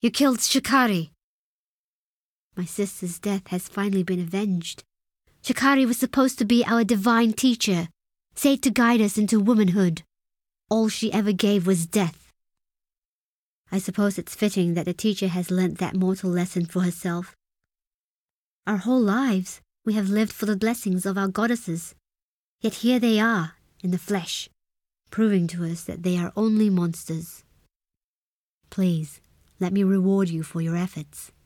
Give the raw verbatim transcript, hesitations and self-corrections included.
You killed Shikari. My sister's death has finally been avenged. Shikari was supposed to be our divine teacher, said to guide us into womanhood. All she ever gave was death. I suppose it's fitting that the teacher has learnt that mortal lesson for herself. Our whole lives we have lived for the blessings of our goddesses, yet here they are, in the flesh, proving to us that they are only monsters. Please, let me reward you for your efforts.